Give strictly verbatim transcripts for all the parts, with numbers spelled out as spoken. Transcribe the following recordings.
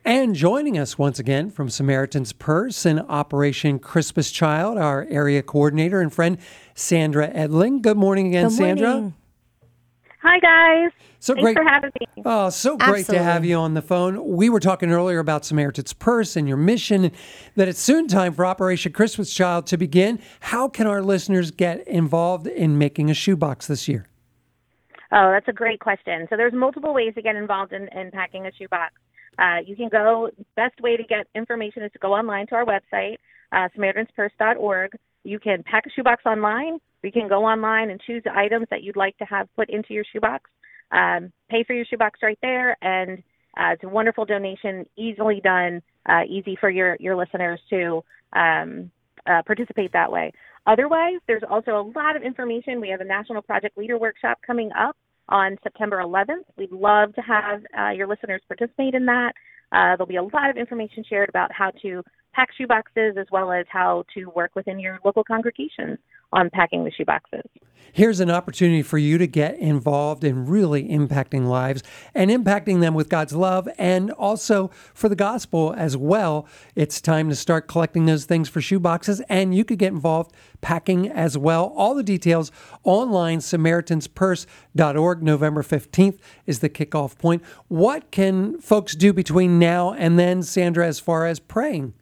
And joining us once again from Samaritan's Purse and Operation Christmas Child, our area coordinator and friend, Sandra Edling. Good morning again, Good Sandra. morning. Hi, guys. So Thanks great for having me. Oh, so great Absolutely. to have you on the phone. We were talking earlier about Samaritan's Purse and your mission, that it's soon time for Operation Christmas Child to begin. How can our listeners get involved in making a shoebox this year? Oh, that's a great question. So there's multiple ways to get involved in, in packing a shoebox. Uh, you can go, best way to get information is to go online to our website, uh, Samaritans Purse dot org. You can pack a shoebox online. You can go online and choose the items that you'd like to have put into your shoebox. Um, pay for your shoebox right there, and uh, it's a wonderful donation, easily done, uh, easy for your, your listeners to um, uh, participate that way. Otherwise, there's also a lot of information. We have a National Project Leader Workshop coming up on September eleventh. We'd love to have uh, your listeners participate in that. Uh, there'll be a lot of information shared about how to pack shoeboxes, as well as how to work within your local congregations on packing the shoeboxes. Here's an opportunity for you to get involved in really impacting lives and impacting them with God's love, and also for the gospel as well. It's time to start collecting those things for shoeboxes, and you could get involved packing as well. All the details online, Samaritans Purse dot org. November fifteenth is the kickoff point. What can folks do between now and then, Sandra, as far as praying?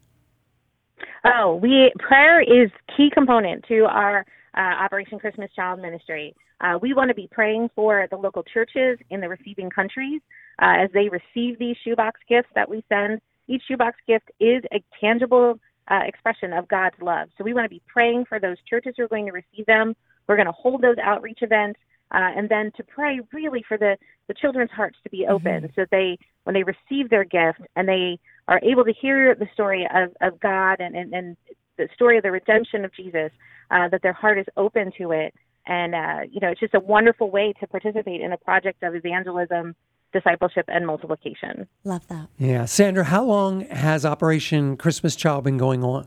Oh, we prayer is key component to our uh, Operation Christmas Child ministry. Uh, we want to be praying for the local churches in the receiving countries uh, as they receive these shoebox gifts that we send. Each shoebox gift is a tangible uh, expression of God's love. So we want to be praying for those churches who are going to receive them. We're going to hold those outreach events, uh, and then to pray really for the, the children's hearts to be open, mm-hmm. so that they, when they receive their gift and they are able to hear the story of, of God and, and, and the story of the redemption of Jesus, uh, that their heart is open to it. And, uh, you know, it's just a wonderful way to participate in a project of evangelism, discipleship, and multiplication. Love that. Yeah. Sandra, how long has Operation Christmas Child been going on?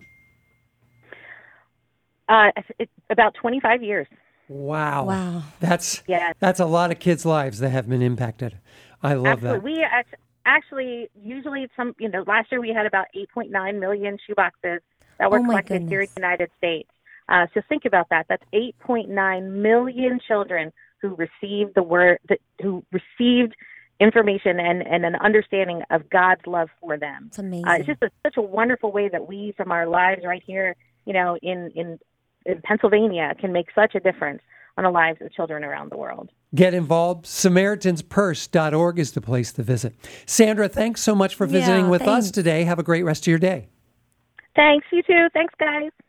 Uh, it's about twenty-five years. Wow. Wow. That's, yeah. that's a lot of kids' lives that have been impacted. I love Absolutely. that. We actually, actually, usually some, you know, last year we had about eight point nine million shoeboxes that were Oh my collected here in goodness. the United States. Uh, so think about that. That's eight point nine million children who received the word, that, who received information and, and an understanding of God's love for them. It's amazing. Uh, it's just a, such a wonderful way that we, from our lives right here, you know, in, in, in Pennsylvania, can make such a difference on the lives of children around the world. Get involved. Samaritans Purse dot org is the place to visit. Sandra, thanks so much for visiting Yeah, with thanks. us today. Have a great rest of your day. Thanks. You too. Thanks, guys.